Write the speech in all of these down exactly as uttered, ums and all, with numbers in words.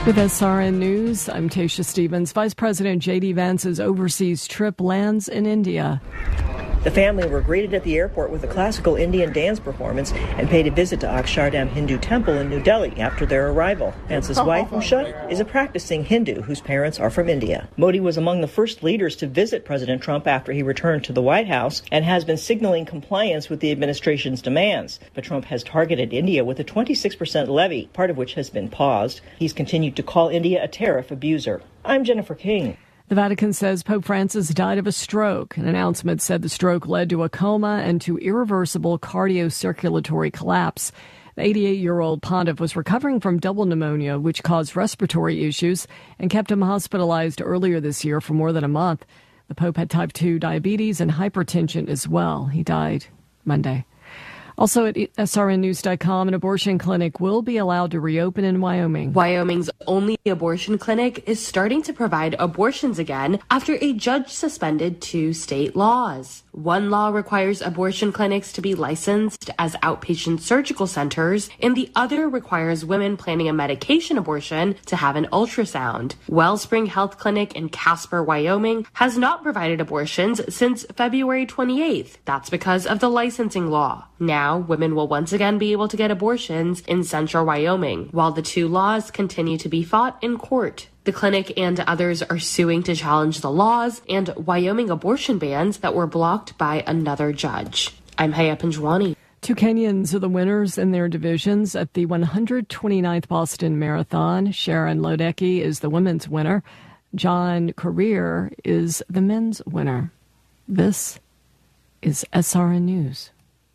With S R N News, I'm Tasha Stevens. Vice President J D Vance's overseas trip lands in India. The family were greeted at the airport with a classical Indian dance performance and paid a visit to Akshardham Hindu Temple in New Delhi after their arrival. Vance's wife, Usha, is a practicing Hindu whose parents are from India. Modi was among the first leaders to visit President Trump after he returned to the White House and has been signaling compliance with the administration's demands. But Trump has targeted India with a twenty-six percent levy, part of which has been paused. He's continued to call India a tariff abuser. I'm Jennifer King. The Vatican says Pope Francis died of a stroke. An announcement said the stroke led to a coma and to irreversible cardiocirculatory collapse. The eighty-eight-year-old pontiff was recovering from double pneumonia, which caused respiratory issues and kept him hospitalized earlier this year for more than a month. The Pope had type two diabetes and hypertension as well. He died Monday. Also at S R N news dot com, an abortion clinic will be allowed to reopen in Wyoming. Wyoming's only abortion clinic is starting to provide abortions again after a judge suspended two state laws. One law requires abortion clinics to be licensed as outpatient surgical centers, and the other requires women planning a medication abortion to have an ultrasound. Wellspring Health Clinic in Casper, Wyoming, has not provided abortions since February twenty-eighth. That's because of the licensing law. Now, women will once again be able to get abortions in central Wyoming, while the two laws continue to be fought in court. The clinic and others are suing to challenge the laws and Wyoming abortion bans that were blocked by another judge. I'm Haya Panjwani. Two Kenyans are the winners in their divisions at the one hundred twenty-ninth Boston Marathon. Sharon Lodecki is the women's winner. John Career is the men's winner. This is S R N News.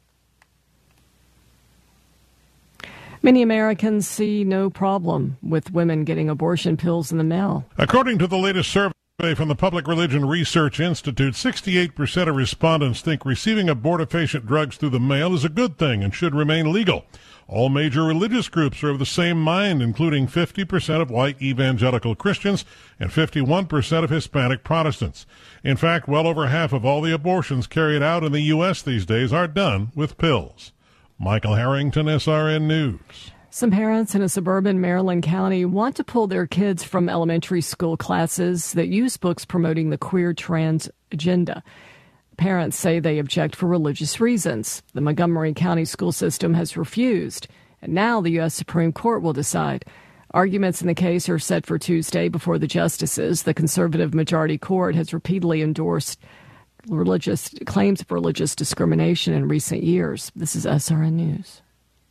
Many Americans see no problem with women getting abortion pills in the mail. According to the latest survey from the Public Religion Research Institute, sixty-eight percent of respondents think receiving abortifacient drugs through the mail is a good thing and should remain legal. All major religious groups are of the same mind, including fifty percent of white evangelical Christians and fifty-one percent of Hispanic Protestants. In fact, well over half of all the abortions carried out in the U S these days are done with pills. Michael Harrington, S R N News. Some parents in a suburban Maryland county want to pull their kids from elementary school classes that use books promoting the queer trans agenda. Parents say they object for religious reasons. The Montgomery County school system has refused, and now the U S Supreme Court will decide. Arguments in the case are set for Tuesday before the justices. The conservative majority court has repeatedly endorsed religious claims of religious discrimination in recent years. This is S R N News.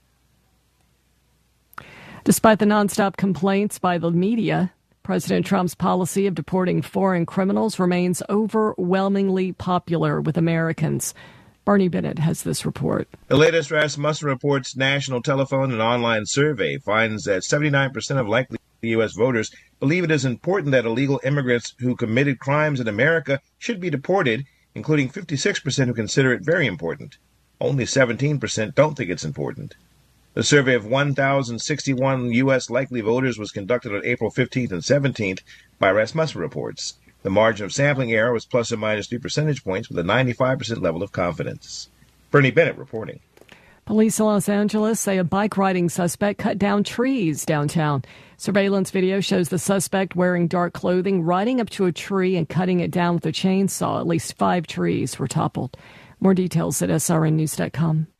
Despite the nonstop complaints by the media, President Trump's policy of deporting foreign criminals remains overwhelmingly popular with Americans. Bernie Bennett has this report. The latest Rasmussen Reports national telephone and online survey finds that seventy-nine percent of likely U S voters believe it is important that illegal immigrants who committed crimes in America should be deported, including fifty-six percent who consider it very important. Only seventeen percent don't think it's important. The survey of one thousand sixty-one U S likely voters was conducted on April fifteenth and seventeenth by Rasmussen Reports. The margin of sampling error was plus or minus three percentage points with a ninety-five percent level of confidence. Bernie Bennett reporting. Police in Los Angeles say a bike-riding suspect cut down trees downtown. Surveillance video shows the suspect wearing dark clothing, riding up to a tree and cutting it down with a chainsaw. At least five trees were toppled. More details at S R N news dot com.